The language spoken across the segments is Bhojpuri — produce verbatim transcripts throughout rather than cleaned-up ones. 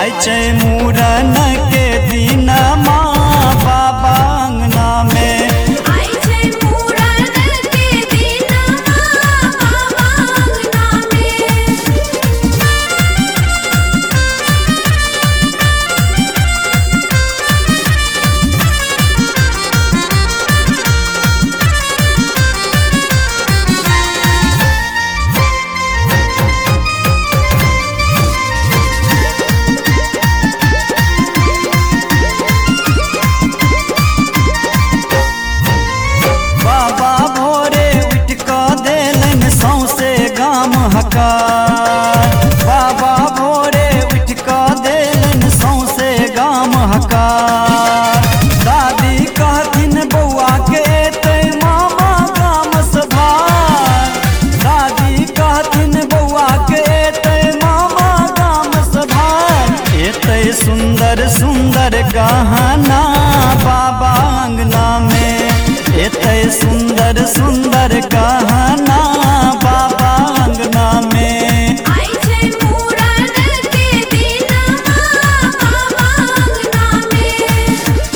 आइ छै मूरन के दिन माँ बाबा अंगना में। आइ छै मूरन के दिन माँ बाबा अंगना में। बाबा भोरे उठ कऽ देलन सौंसे गाम हकार। दादी कहथिन बौआ के एतै मामा गाम सधार। दादी कहथिन बौआ के एतै मामा गाम सधार। एतै सुंदर सुंदर गहना बाबा अंगना में। एतै सुंदर सुंदर गहना बाबा अंगना में। आइ छै मूरन के दिन माँ बाबा अंगना में।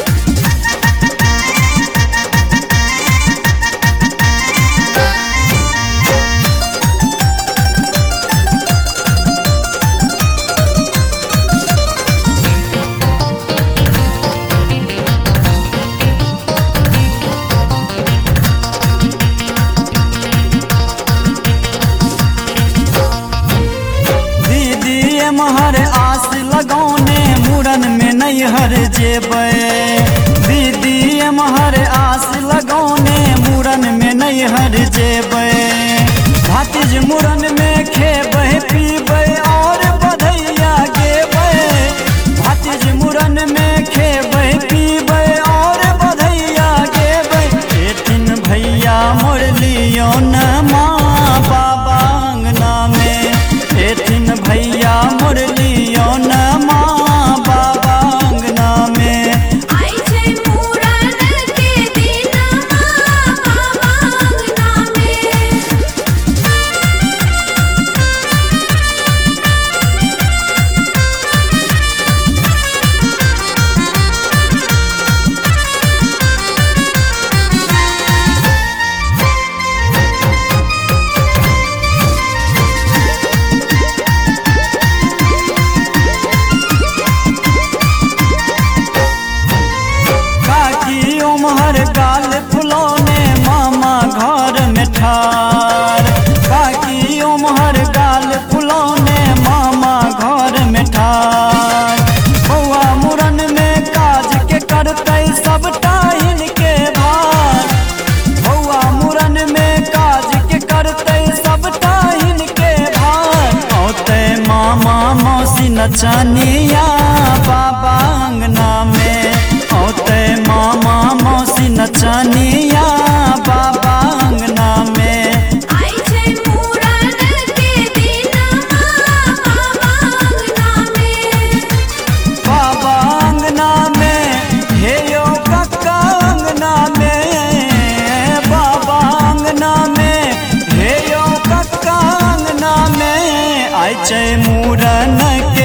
महर आस लगौने मूरन में नैहर जेबै। दीदी महर आस लगौने मूरन में नैहर जेबै। भातिज मूरन में खेबै पीबै और बधैया गेबै। भातिज मूरन में खेबै पीबै और बधैया गेबै। एथिन भैया मोर लियो न माँ बाबा अंगना में। एथिन भैया मोर लियो न माँ बाबा अंगना में। आइ छै मूरन के दिन माँ बाबा अंगना में। महर गाल फुलौने मामा घर में ठार। काकी उमहर गाल फुलौने मामा घर में ठार। बौआ मूरन में काज के करतै सबटा हिनके भार। बौआ मूरन में काज के करतै सबटा हिनके भार। औतै मामा मौसी नचनिया बाबा अंगना में। औतै मामा मौसी नचनिया बाबा अंगना में। आइ छै मूरन के दिन माँ बाबा अंगना में। बाबा अंगना में हे यो कक्का अंगना में। बाबा अंगना में हे यो कक्का अंगना में। आइ छै मूरन